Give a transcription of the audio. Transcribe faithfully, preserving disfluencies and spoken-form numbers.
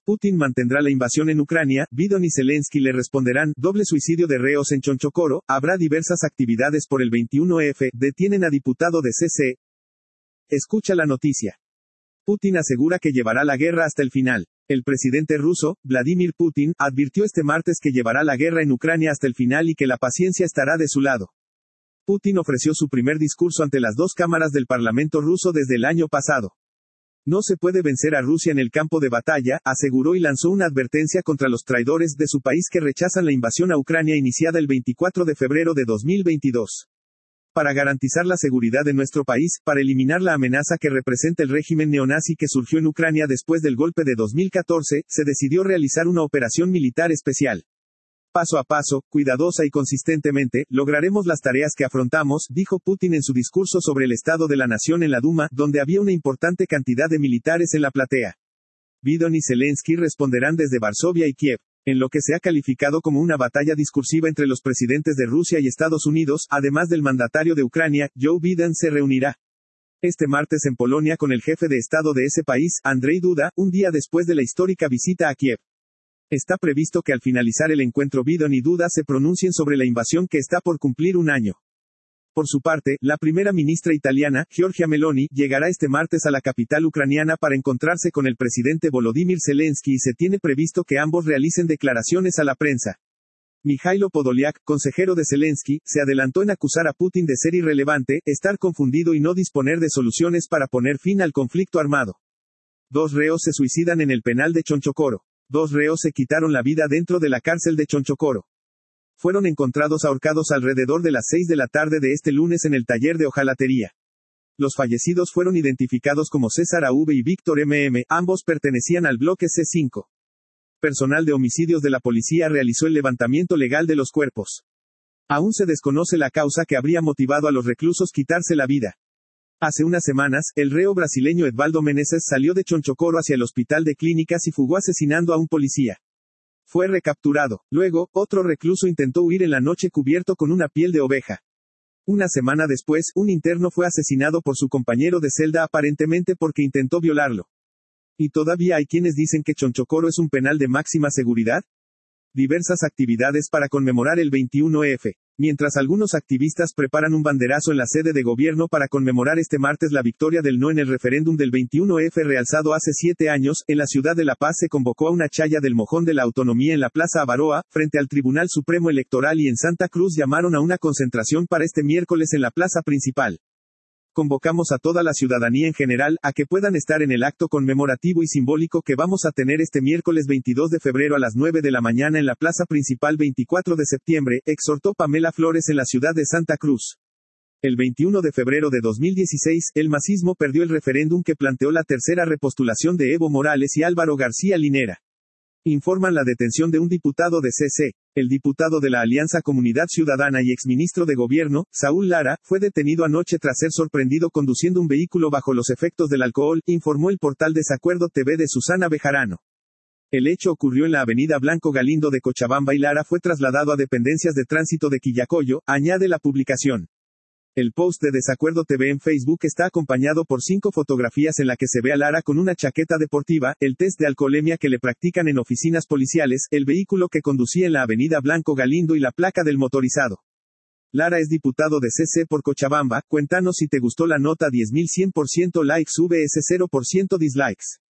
Putin mantendrá la invasión en Ucrania, Biden y Zelensky le responderán, doble suicidio de reos en Chonchocoro, habrá diversas actividades por el veintiuno F, detienen a diputado de C C. Escucha la noticia. Putin asegura que llevará la guerra hasta el final. El presidente ruso, Vladimir Putin, advirtió este martes que llevará la guerra en Ucrania hasta el final y que la paciencia estará de su lado. Putin ofreció su primer discurso ante las dos cámaras del Parlamento ruso desde el año pasado. No se puede vencer a Rusia en el campo de batalla, aseguró y lanzó una advertencia contra los traidores de su país que rechazan la invasión a Ucrania iniciada el veinticuatro de febrero de dos mil veintidós. Para garantizar la seguridad de nuestro país, para eliminar la amenaza que representa el régimen neonazi que surgió en Ucrania después del golpe de dos mil catorce, se decidió realizar una operación militar especial. Paso a paso, cuidadosa y consistentemente, lograremos las tareas que afrontamos, dijo Putin en su discurso sobre el estado de la nación en la Duma, donde había una importante cantidad de militares en la platea. Biden y Zelensky responderán desde Varsovia y Kiev, en lo que se ha calificado como una batalla discursiva entre los presidentes de Rusia y Estados Unidos, además del mandatario de Ucrania, Joe Biden se reunirá este martes en Polonia con el jefe de Estado de ese país, Andrzej Duda, un día después de la histórica visita a Kiev. Está previsto que al finalizar el encuentro Biden y Duda se pronuncien sobre la invasión que está por cumplir un año. Por su parte, la primera ministra italiana, Giorgia Meloni, llegará este martes a la capital ucraniana para encontrarse con el presidente Volodymyr Zelensky y se tiene previsto que ambos realicen declaraciones a la prensa. Mikhailo Podolyak, consejero de Zelensky, se adelantó en acusar a Putin de ser irrelevante, estar confundido y no disponer de soluciones para poner fin al conflicto armado. Dos reos se suicidan en el penal de Chonchocoro. Dos reos se quitaron la vida dentro de la cárcel de Chonchocoro. Fueron encontrados ahorcados alrededor de las seis de la tarde de este lunes en el taller de hojalatería. Los fallecidos fueron identificados como César A V y Víctor M M, ambos pertenecían al bloque C cinco. Personal de homicidios de la policía realizó el levantamiento legal de los cuerpos. Aún se desconoce la causa que habría motivado a los reclusos quitarse la vida. Hace unas semanas, el reo brasileño Edvaldo Meneses salió de Chonchocoro hacia el hospital de clínicas y fugó asesinando a un policía. Fue recapturado. Luego, otro recluso intentó huir en la noche cubierto con una piel de oveja. Una semana después, un interno fue asesinado por su compañero de celda aparentemente porque intentó violarlo. ¿Y todavía hay quienes dicen que Chonchocoro es un penal de máxima seguridad? Diversas actividades para conmemorar el veintiuno F. Mientras algunos activistas preparan un banderazo en la sede de gobierno para conmemorar este martes la victoria del no en el referéndum del veintiuno F realizado hace siete años, en la ciudad de La Paz se convocó a una chaya del Mojón de la Autonomía en la Plaza Avaroa, frente al Tribunal Supremo Electoral y en Santa Cruz llamaron a una concentración para este miércoles en la plaza principal. Convocamos a toda la ciudadanía en general, a que puedan estar en el acto conmemorativo y simbólico que vamos a tener este miércoles veintidós de febrero a las nueve de la mañana en la plaza principal veinticuatro de septiembre, exhortó Pamela Flores en la ciudad de Santa Cruz. El veintiuno de febrero de dos mil dieciséis, el masismo perdió el referéndum que planteó la tercera repostulación de Evo Morales y Álvaro García Linera. Informan la detención de un diputado de C C. El diputado de la Alianza Comunidad Ciudadana y exministro de Gobierno, Saúl Lara, fue detenido anoche tras ser sorprendido conduciendo un vehículo bajo los efectos del alcohol, informó el portal Desacuerdo T V de Susana Bejarano. El hecho ocurrió en la avenida Blanco Galindo de Cochabamba y Lara fue trasladado a dependencias de tránsito de Quillacollo, añade la publicación. El post de Desacuerdo T V en Facebook está acompañado por cinco fotografías en la que se ve a Lara con una chaqueta deportiva, el test de alcoholemia que le practican en oficinas policiales, el vehículo que conducía en la avenida Blanco Galindo y la placa del motorizado. Lara es diputado de C C por Cochabamba. Cuéntanos si te gustó la nota. diez mil cien por ciento likes vs cero por ciento dislikes.